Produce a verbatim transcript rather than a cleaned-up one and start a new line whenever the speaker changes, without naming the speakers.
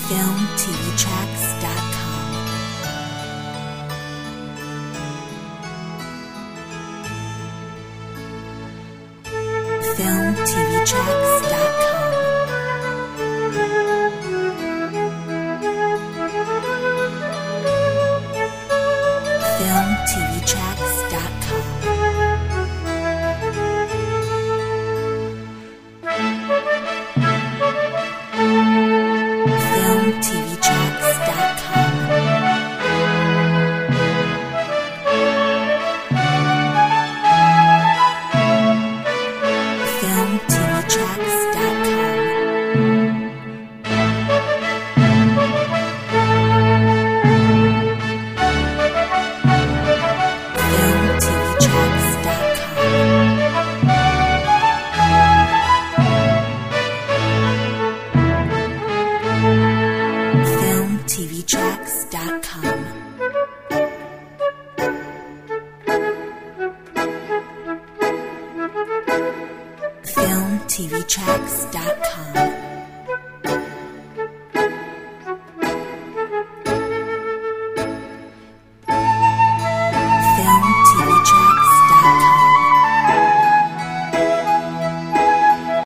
film t v tracks dot com. film t v tracks dot com. film t v tracks dot com. film t v tracks dot com. film t v tracks dot com. film t v tracks dot com. film t v tracks dot com. film t v tracks dot com.